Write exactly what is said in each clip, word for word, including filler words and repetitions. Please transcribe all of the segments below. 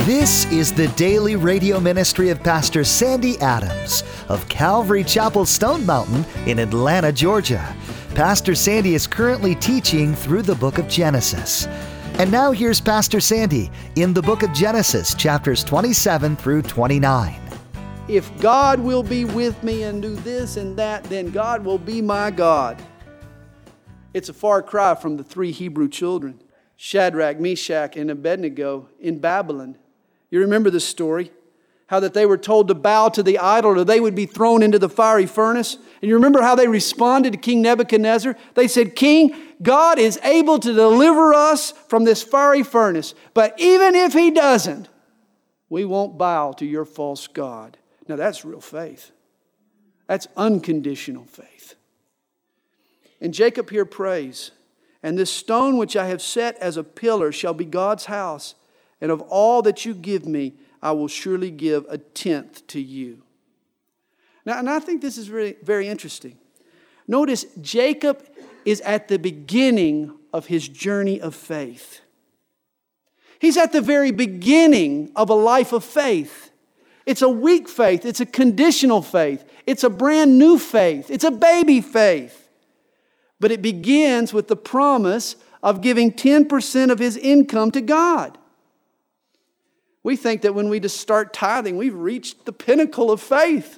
This is the daily radio ministry of Pastor Sandy Adams of Calvary Chapel Stone Mountain in Atlanta, Georgia. Pastor Sandy is currently teaching through the book of Genesis. And now here's Pastor Sandy in the book of Genesis, chapters twenty-seven through twenty-nine. If God will be with me and do this and that, then God will be my God. It's a far cry from the three Hebrew children, Shadrach, Meshach, and Abednego in Babylon. You remember the story, how that they were told to bow to the idol or they would be thrown into the fiery furnace. And you remember how they responded to King Nebuchadnezzar? They said, "King, God is able to deliver us from this fiery furnace. But even if He doesn't, we won't bow to your false god." Now that's real faith. That's unconditional faith. And Jacob here prays, "And this stone which I have set as a pillar shall be God's house. And of all that you give me, I will surely give a tenth to you." Now, and I think this is very, very interesting. Notice Jacob is at the beginning of his journey of faith. He's at the very beginning of a life of faith. It's a weak faith. It's a conditional faith. It's a brand new faith. It's a baby faith. But it begins with the promise of giving ten percent of his income to God. We think that when we just start tithing, we've reached the pinnacle of faith.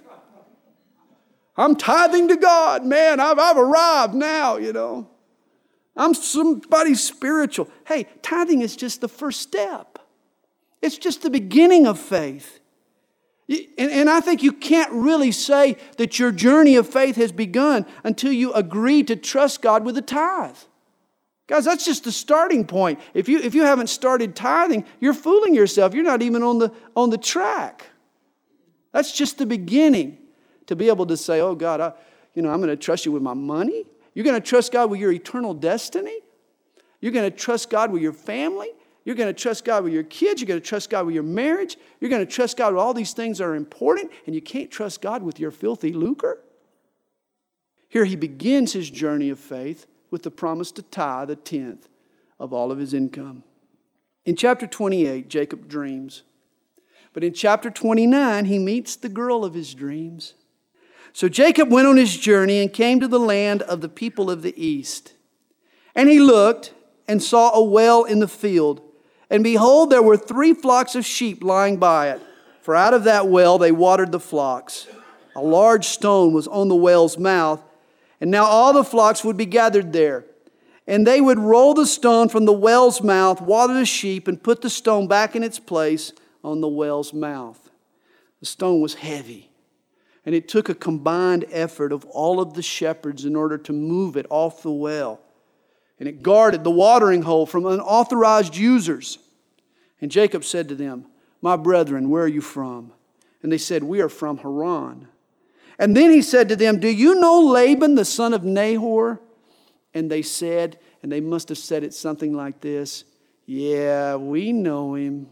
I'm tithing to God. Man, I've, I've arrived now, you know. I'm somebody spiritual. Hey, tithing is just the first step. It's just the beginning of faith. And, and I think you can't really say that your journey of faith has begun until you agree to trust God with a tithe. Guys, that's just the starting point. If you if you haven't started tithing, you're fooling yourself. You're not even on the on the track. That's just the beginning. To be able to say, "Oh God, I, you know, I'm going to trust you with my money." You're going to trust God with your eternal destiny. You're going to trust God with your family. You're going to trust God with your kids. You're going to trust God with your marriage. You're going to trust God with all these things that are important, and you can't trust God with your filthy lucre. Here he begins his journey of faith with the promise to tithe a tenth of all of his income. In chapter twenty-eight, Jacob dreams. But in chapter twenty-nine, he meets the girl of his dreams. So Jacob went on his journey and came to the land of the people of the east. And he looked and saw a well in the field. And behold, there were three flocks of sheep lying by it. For out of that well they watered the flocks. A large stone was on the well's mouth. And now all the flocks would be gathered there. And they would roll the stone from the well's mouth, water the sheep, and put the stone back in its place on the well's mouth. The stone was heavy. And it took a combined effort of all of the shepherds in order to move it off the well. And it guarded the watering hole from unauthorized users. And Jacob said to them, "My brethren, where are you from?" And they said, "We are from Haran." And then he said to them, "Do you know Laban, the son of Nahor?" And they said, and they must have said it something like this, "Yeah, we know him."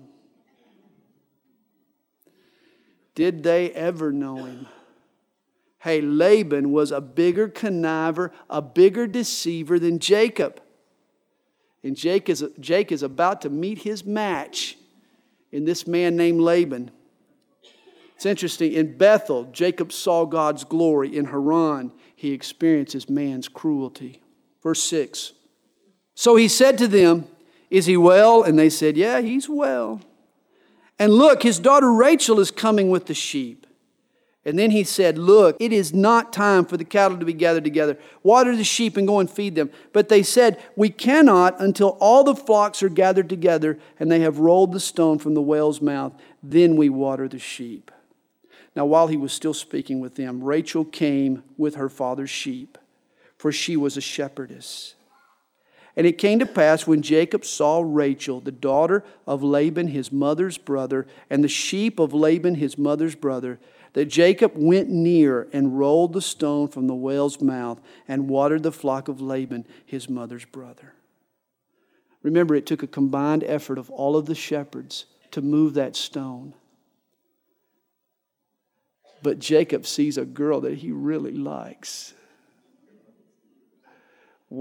Did they ever know him? Hey, Laban was a bigger conniver, a bigger deceiver than Jacob. And Jake is, Jake is about to meet his match in this man named Laban. It's interesting. In Bethel, Jacob saw God's glory. In Haran, he experiences man's cruelty. Verse six. So he said to them, "Is he well?" And they said, "Yeah, he's well. And look, his daughter Rachel is coming with the sheep." And then he said, "Look, it is not time for the cattle to be gathered together. Water the sheep and go and feed them." But they said, "We cannot until all the flocks are gathered together and they have rolled the stone from the well's mouth. Then we water the sheep." Now while he was still speaking with them, Rachel came with her father's sheep, for she was a shepherdess. And it came to pass when Jacob saw Rachel, the daughter of Laban his mother's brother, and the sheep of Laban his mother's brother, that Jacob went near and rolled the stone from the well's mouth and watered the flock of Laban his mother's brother. Remember, it took a combined effort of all of the shepherds to move that stone. But Jacob sees a girl that he really likes.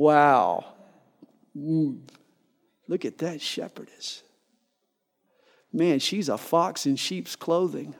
Wow. Mm. Look at that shepherdess. Man, she's a fox in sheep's clothing.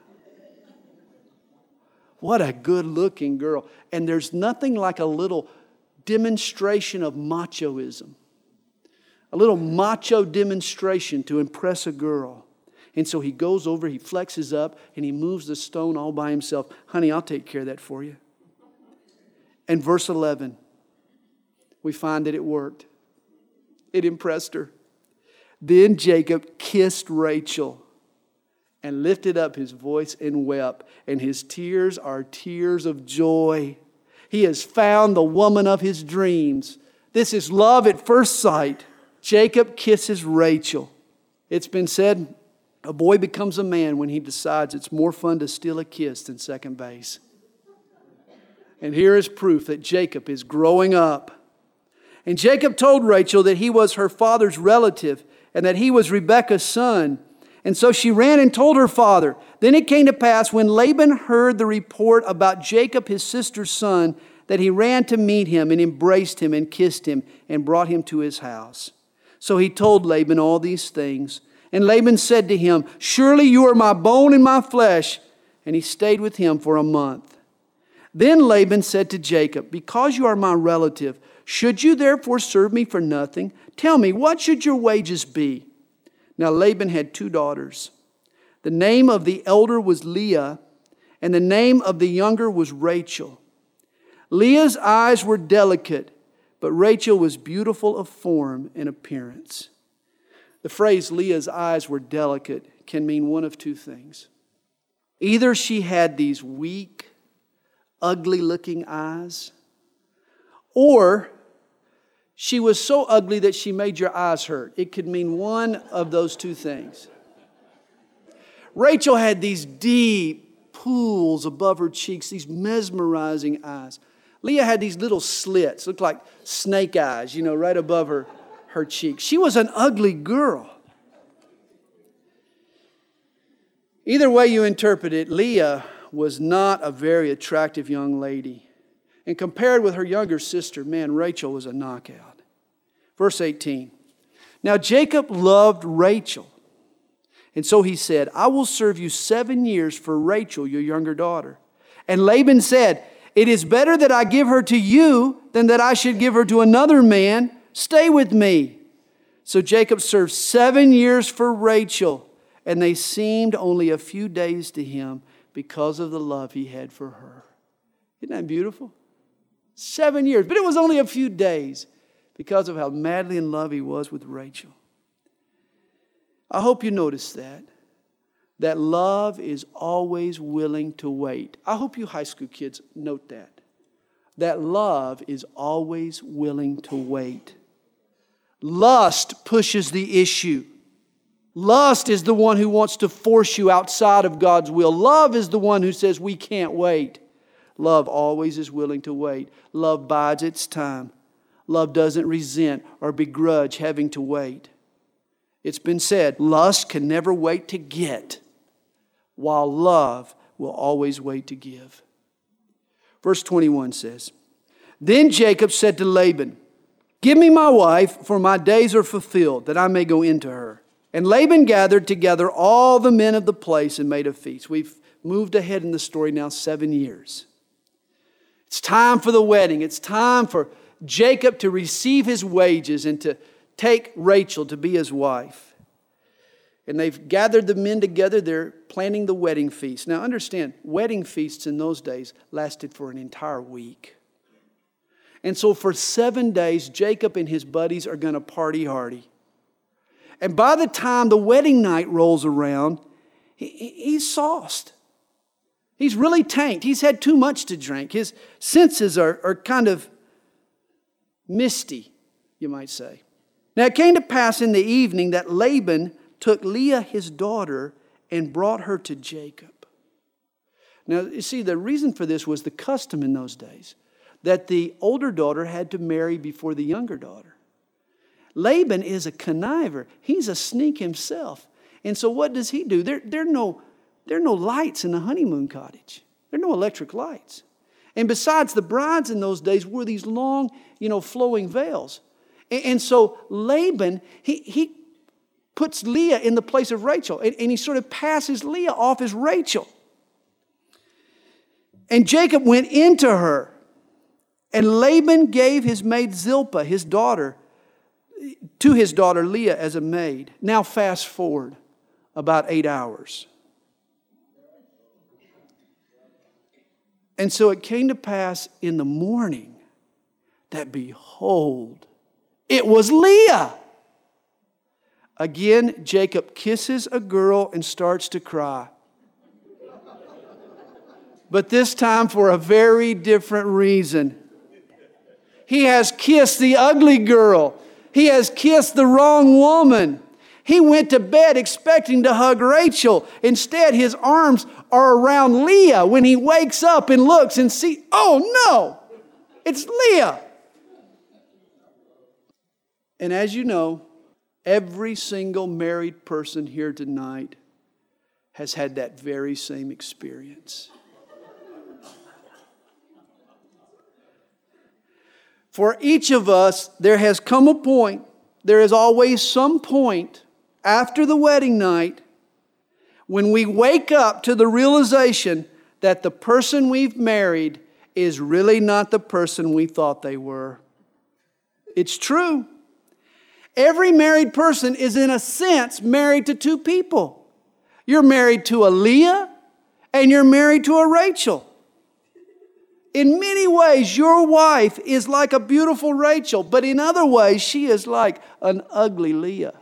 What a good-looking girl. And there's nothing like a little demonstration of machoism. A little macho demonstration to impress a girl. And so he goes over, he flexes up, and he moves the stone all by himself. Honey, I'll take care of that for you. And verse eleven, we find that it worked. It impressed her. Then Jacob kissed Rachel and lifted up his voice and wept. And his tears are tears of joy. He has found the woman of his dreams. This is love at first sight. Jacob kisses Rachel. It's been said, a boy becomes a man when he decides it's more fun to steal a kiss than second base. And here is proof that Jacob is growing up. And Jacob told Rachel that he was her father's relative and that he was Rebekah's son. And so she ran and told her father. Then it came to pass when Laban heard the report about Jacob, his sister's son, that he ran to meet him and embraced him and kissed him and brought him to his house. So he told Laban all these things. And Laban said to him, surely you are my bone and my flesh. And he stayed with him for a month. Then Laban said to Jacob, because you are my relative, should you therefore serve me for nothing? Tell me, what should your wages be? Now Laban had two daughters. The name of the elder was Leah, and the name of the younger was Rachel. Leah's eyes were delicate, but Rachel was beautiful of form and appearance. The phrase Leah's eyes were delicate can mean one of two things. Either she had these weak, ugly-looking eyes, or she was so ugly that she made your eyes hurt. It could mean one of those two things. Rachel had these deep pools above her cheeks, these mesmerizing eyes. Leah had these little slits, looked like snake eyes, you know, right above her, her cheeks. She was an ugly girl. Either way you interpret it, Leah was not a very attractive young lady. And compared with her younger sister, man, Rachel was a knockout. Verse eighteen. Now Jacob loved Rachel. And so he said, I will serve you seven years for Rachel, your younger daughter. And Laban said, it is better that I give her to you than that I should give her to another man. Stay with me. So Jacob served seven years for Rachel, and they seemed only a few days to him because of the love he had for her. Isn't that beautiful? Seven years, but it was only a few days because of how madly in love he was with Rachel. I hope you notice that. That love is always willing to wait. I hope you high school kids note that. That love is always willing to wait. Lust pushes the issue. Lust is the one who wants to force you outside of God's will. Love is the one who says we can't wait. Love always is willing to wait. Love bides its time. Love doesn't resent or begrudge having to wait. It's been said, lust can never wait to get, while love will always wait to give. Verse twenty-one says, Then Jacob said to Laban, Give me my wife, for my days are fulfilled, that I may go into her. And Laban gathered together all the men of the place and made a feast. We've moved ahead in the story now seven years. It's time for the wedding. It's time for Jacob to receive his wages and to take Rachel to be his wife. And they've gathered the men together. They're planning the wedding feast. Now understand, wedding feasts in those days lasted for an entire week. And so for seven days, Jacob and his buddies are going to party hardy. And by the time the wedding night rolls around, he, he's sauced. He's really tanked. He's had too much to drink. His senses are, are kind of misty, you might say. Now it came to pass in the evening that Laban took Leah his daughter and brought her to Jacob. Now you see, the reason for this was the custom in those days, that the older daughter had to marry before the younger daughter. Laban is a conniver. He's a sneak himself. And so what does he do? There, there, are no, there are no lights in the honeymoon cottage. There are no electric lights. And besides, the brides in those days wore these long, you know, flowing veils. And, and so Laban, he, he puts Leah in the place of Rachel. And, and he sort of passes Leah off as Rachel. And Jacob went into her. And Laban gave his maid Zilpah, his daughter, to his daughter Leah as a maid. Now fast forward about eight hours. And so it came to pass in the morning that behold, it was Leah. Again, Jacob kisses a girl and starts to cry. But this time for a very different reason. He has kissed the ugly girl. He has kissed the wrong woman. He went to bed expecting to hug Rachel. Instead, his arms are around Leah when he wakes up and looks and sees, oh no, it's Leah. And as you know, every single married person here tonight has had that very same experience. For each of us, there has come a point, there is always some point after the wedding night when we wake up to the realization that the person we've married is really not the person we thought they were. It's true. Every married person is in a sense married to two people. You're married to a Leah and you're married to a Rachel. In many ways, your wife is like a beautiful Rachel, but in other ways, she is like an ugly Leah.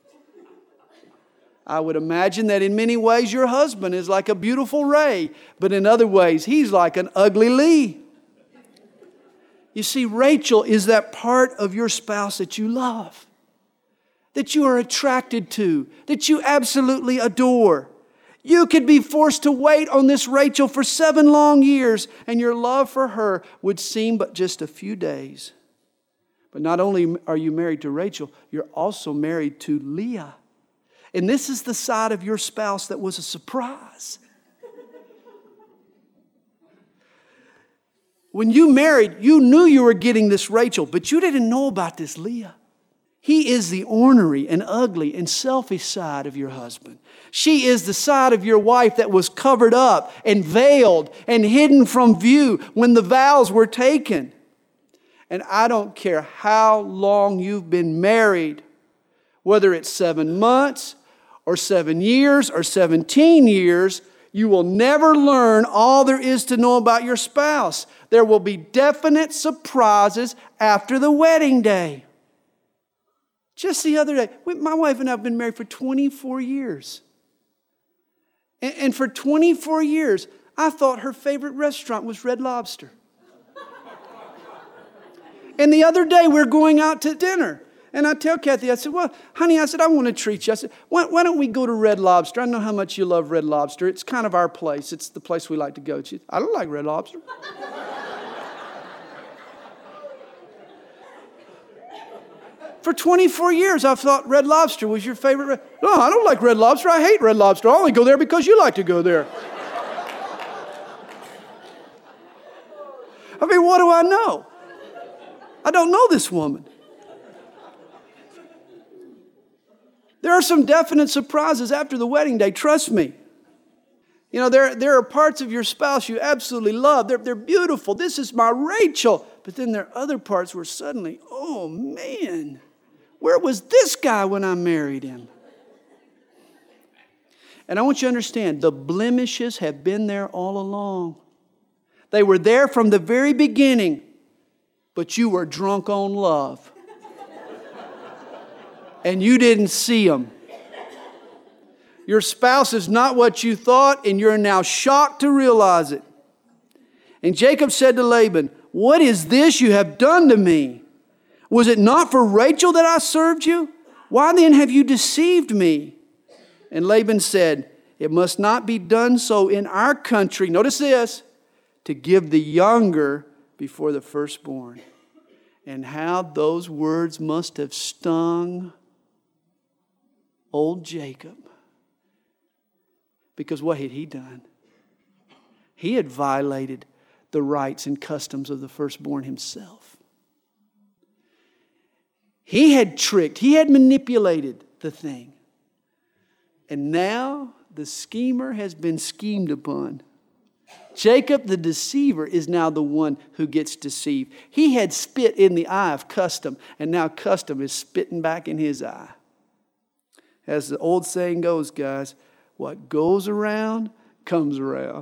I would imagine that in many ways, your husband is like a beautiful Ray, but in other ways, he's like an ugly Lee. You see, Rachel is that part of your spouse that you love, that you are attracted to, that you absolutely adore. You could be forced to wait on this Rachel for seven long years, and your love for her would seem but just a few days. But not only are you married to Rachel, you're also married to Leah. And this is the side of your spouse that was a surprise. When you married, you knew you were getting this Rachel, but you didn't know about this Leah. He is the ornery and ugly and selfish side of your husband. She is the side of your wife that was covered up and veiled and hidden from view when the vows were taken. And I don't care how long you've been married, whether it's seven months or seven years or seventeen years, you will never learn all there is to know about your spouse. There will be definite surprises after the wedding day. Just the other day, my wife and I have been married for twenty-four years. And, and for twenty-four years, I thought her favorite restaurant was Red Lobster. And the other day, we we're going out to dinner. And I tell Kathy, I said, well, honey, I said, I want to treat you. I said, why, why don't we go to Red Lobster? I know how much you love Red Lobster. It's kind of our place. It's the place we like to go to. I don't like Red Lobster. For twenty-four years, I've thought Red Lobster was your favorite. Re- no, I don't like Red Lobster. I hate Red Lobster. I only go there because you like to go there. I mean, what do I know? I don't know this woman. There are some definite surprises after the wedding day. Trust me. You know, there, there are parts of your spouse you absolutely love. They're, they're beautiful. This is my Rachel. But then there are other parts where suddenly, oh man, where was this guy when I married him? And I want you to understand, the blemishes have been there all along. They were there from the very beginning, but you were drunk on love. And you didn't see them. Your spouse is not what you thought, and you're now shocked to realize it. And Jacob said to Laban, what is this you have done to me? Was it not for Rachel that I served you? Why then have you deceived me? And Laban said, it must not be done so in our country. Notice this, to give the younger before the firstborn. And how those words must have stung old Jacob. Because what had he done? He had violated the rights and customs of the firstborn himself. He had tricked, he had manipulated the thing. And now the schemer has been schemed upon. Jacob the deceiver is now the one who gets deceived. He had spit in the eye of custom, and now custom is spitting back in his eye. As the old saying goes, guys, what goes around comes around.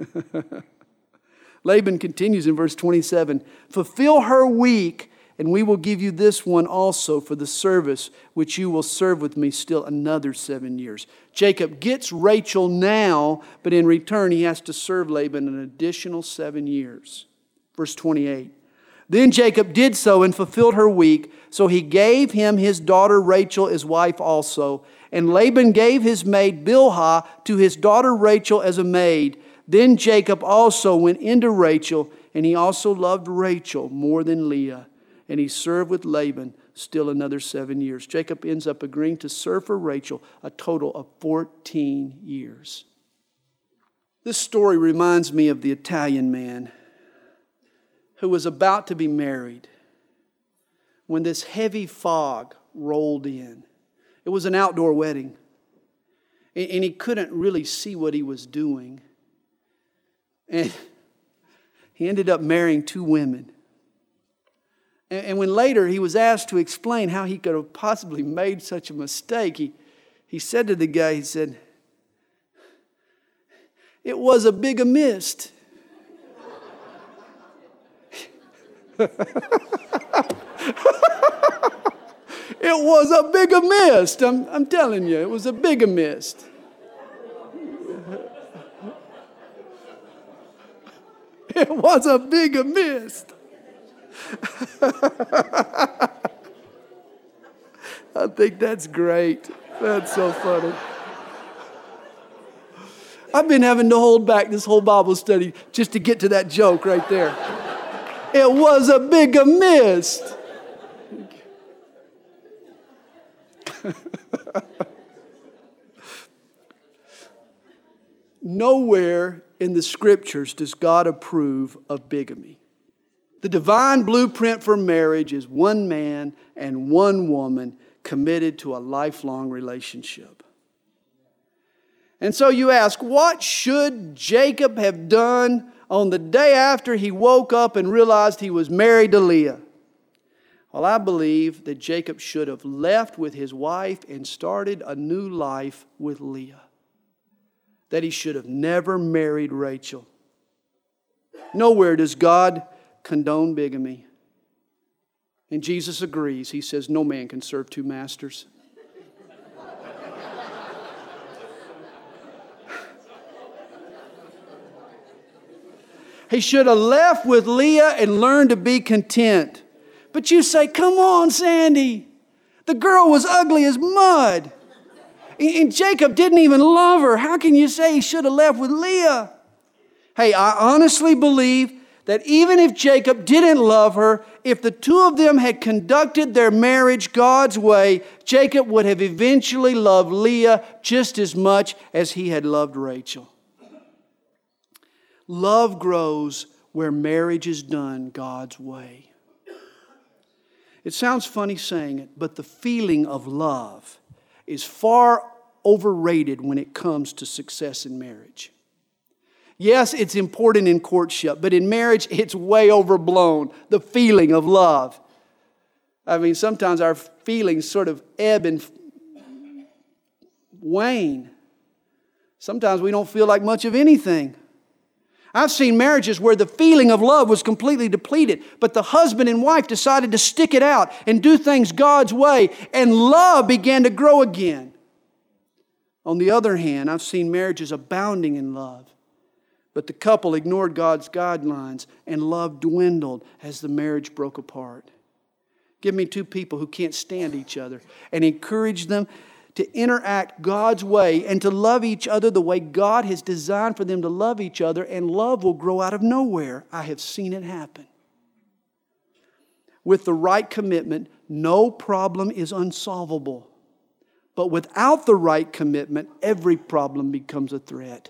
Laban continues in verse twenty-seven, fulfill her week, and we will give you this one also for the service which you will serve with me still another seven years. Jacob gets Rachel now, but in return he has to serve Laban an additional seven years. Verse twenty-eight. Then Jacob did so and fulfilled her week, so he gave him his daughter Rachel as wife also. And Laban gave his maid Bilhah to his daughter Rachel as a maid. Then Jacob also went into Rachel, and he also loved Rachel more than Leah. And he served with Laban still another seven years. Jacob ends up agreeing to serve for Rachel a total of fourteen years. This story reminds me of the Italian man who was about to be married when this heavy fog rolled in. It was an outdoor wedding, and he couldn't really see what he was doing. And he ended up marrying two women. And when later he was asked to explain how he could have possibly made such a mistake, he, he said to the guy, he said, it was a big mist. It was a big mist. I'm, I'm telling you, it was a big mist. It was a big mist. I think that's great. That's so funny. I've been having to hold back this whole Bible study just to get to that joke right there. It was a big mist. Nowhere in the Scriptures does God approve of bigamy. The divine blueprint for marriage is one man and one woman committed to a lifelong relationship. And so you ask, what should Jacob have done on the day after he woke up and realized he was married to Leah? Well, I believe that Jacob should have left with his wife and started a new life with Leah. That he should have never married Rachel. Nowhere does God condone bigamy. And Jesus agrees. He says, no man can serve two masters. He should have left with Leah and learned to be content. But you say, come on, Sandy. The girl was ugly as mud. And Jacob didn't even love her. How can you say he should have left with Leah? Hey, I honestly believe that even if Jacob didn't love her, if the two of them had conducted their marriage God's way, Jacob would have eventually loved Leah just as much as he had loved Rachel. Love grows where marriage is done God's way. It sounds funny saying it, but the feeling of love is far overrated when it comes to success in marriage. Yes, it's important in courtship, but in marriage, it's way overblown, the feeling of love. I mean, sometimes our feelings sort of ebb and wane. Sometimes we don't feel like much of anything. I've seen marriages where the feeling of love was completely depleted, but the husband and wife decided to stick it out and do things God's way, and love began to grow again. On the other hand, I've seen marriages abounding in love, but the couple ignored God's guidelines and love dwindled as the marriage broke apart. Give me two people who can't stand each other and encourage them to interact God's way and to love each other the way God has designed for them to love each other, and love will grow out of nowhere. I have seen it happen. With the right commitment, no problem is unsolvable. But without the right commitment, every problem becomes a threat.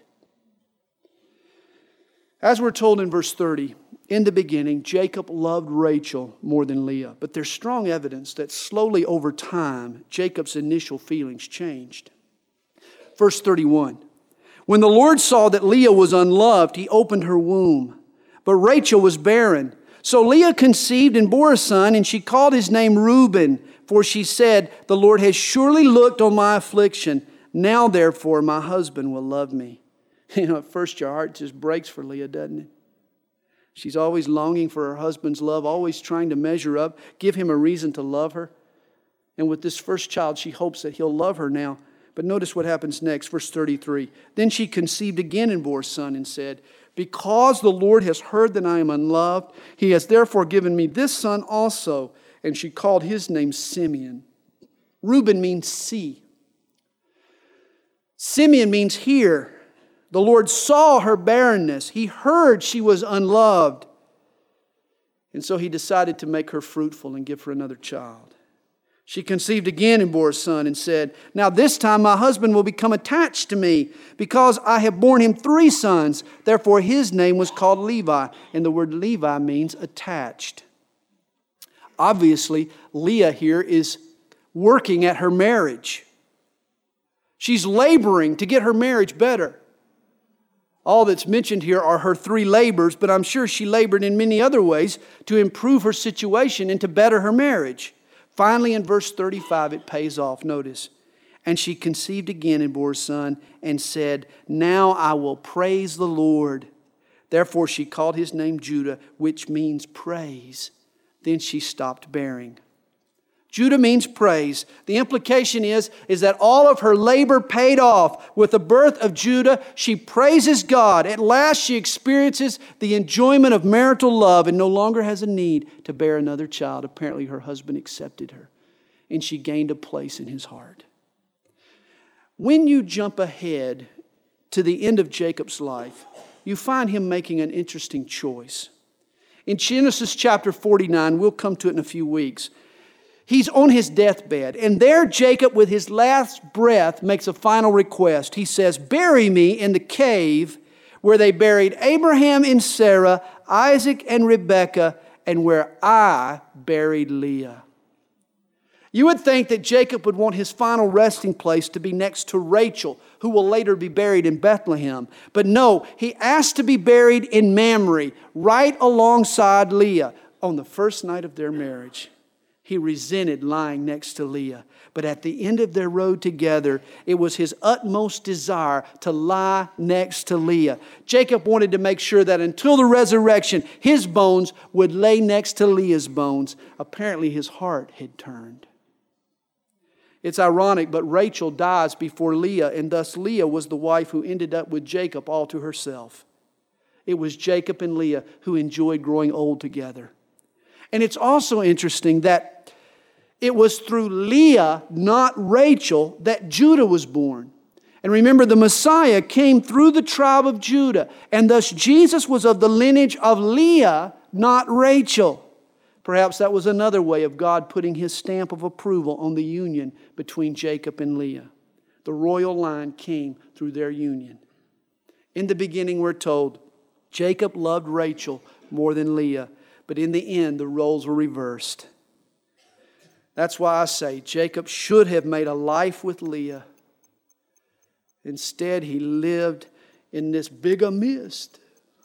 As we're told in verse thirty, in the beginning, Jacob loved Rachel more than Leah. But there's strong evidence that slowly over time, Jacob's initial feelings changed. Verse thirty-one. When the Lord saw that Leah was unloved, He opened her womb. But Rachel was barren. So Leah conceived and bore a son, and she called his name Reuben, for she said, the Lord has surely looked on my affliction. Now, therefore, my husband will love me. You know, at first your heart just breaks for Leah, doesn't it? She's always longing for her husband's love, always trying to measure up, give him a reason to love her. And with this first child, she hopes that he'll love her now. But notice what happens next, verse thirty-three. Then she conceived again and bore a son and said, because the Lord has heard that I am unloved, He has therefore given me this son also. And she called his name Simeon. Reuben means see. Simeon means hear. The Lord saw her barrenness. He heard she was unloved. And so He decided to make her fruitful and give her another child. She conceived again and bore a son and said, now this time my husband will become attached to me because I have borne him three sons. Therefore his name was called Levi. And the word Levi means attached. Obviously, Leah here is working at her marriage. She's laboring to get her marriage better. All that's mentioned here are her three labors, but I'm sure she labored in many other ways to improve her situation and to better her marriage. Finally, in verse thirty-five, it pays off. Notice. And she conceived again and bore a son and said, now I will praise the Lord. Therefore she called his name Judah, which means praise. Then she stopped bearing. Judah means praise. The implication is, is that all of her labor paid off. With the birth of Judah, she praises God. At last she experiences the enjoyment of marital love and no longer has a need to bear another child. Apparently her husband accepted her and she gained a place in his heart. When you jump ahead to the end of Jacob's life, you find him making an interesting choice. In Genesis chapter forty-nine, we'll come to it in a few weeks, he's on his deathbed, and there Jacob, with his last breath, makes a final request. He says, bury me in the cave where they buried Abraham and Sarah, Isaac and Rebekah, and where I buried Leah. You would think that Jacob would want his final resting place to be next to Rachel, who will later be buried in Bethlehem. But no, he asked to be buried in Mamre, right alongside Leah, on the first night of their marriage. He resented lying next to Leah. But at the end of their road together, it was his utmost desire to lie next to Leah. Jacob wanted to make sure that until the resurrection, his bones would lay next to Leah's bones. Apparently his heart had turned. It's ironic, but Rachel dies before Leah, and thus Leah was the wife who ended up with Jacob all to herself. It was Jacob and Leah who enjoyed growing old together. And it's also interesting that it was through Leah, not Rachel, that Judah was born. And remember, the Messiah came through the tribe of Judah, and thus Jesus was of the lineage of Leah, not Rachel. Perhaps that was another way of God putting His stamp of approval on the union between Jacob and Leah. The royal line came through their union. In the beginning, we're told, Jacob loved Rachel more than Leah, but in the end, the roles were reversed. That's why I say Jacob should have made a life with Leah. Instead, he lived in this bigger mist,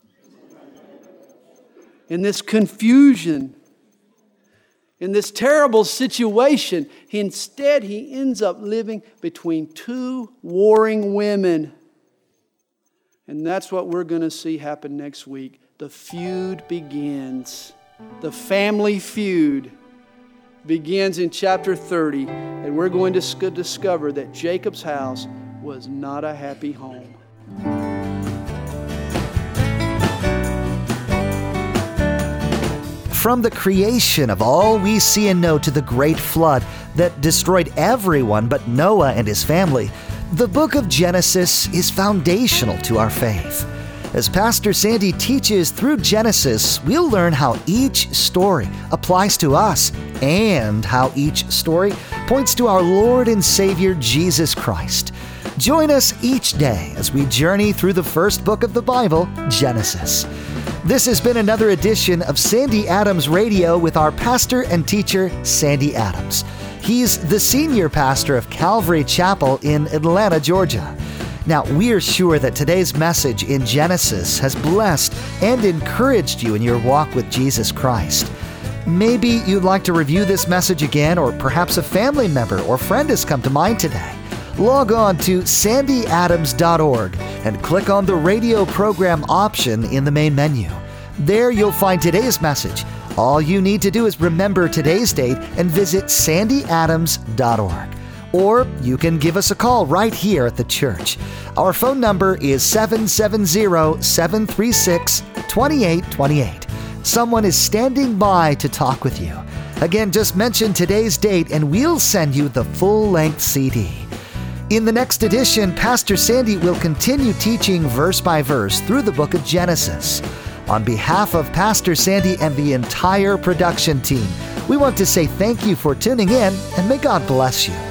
in this confusion, in this terrible situation. Instead, he ends up living between two warring women. And that's what we're going to see happen next week. The feud begins. The family feud begins in chapter thirty. And we're going to discover that Jacob's house was not a happy home. From the creation of all we see and know to the great flood that destroyed everyone but Noah and his family, the book of Genesis is foundational to our faith. As Pastor Sandy teaches through Genesis, we'll learn how each story applies to us and how each story points to our Lord and Savior Jesus Christ. Join us each day as we journey through the first book of the Bible, Genesis. This has been another edition of Sandy Adams Radio with our pastor and teacher, Sandy Adams. He's the senior pastor of Calvary Chapel in Atlanta, Georgia. Now, we are sure that today's message in Genesis has blessed and encouraged you in your walk with Jesus Christ. Maybe you'd like to review this message again, or perhaps a family member or friend has come to mind today. Log on to sandy adams dot org and click on the radio program option in the main menu. There you'll find today's message. All you need to do is remember today's date and visit sandy adams dot org. Or you can give us a call right here at the church. Our phone number is seven seven zero, seven three six, two eight two eight. Someone is standing by to talk with you. Again, just mention today's date and we'll send you the full-length C D. In the next edition, Pastor Sandy will continue teaching verse by verse through the book of Genesis. On behalf of Pastor Sandy and the entire production team, we want to say thank you for tuning in, and may God bless you.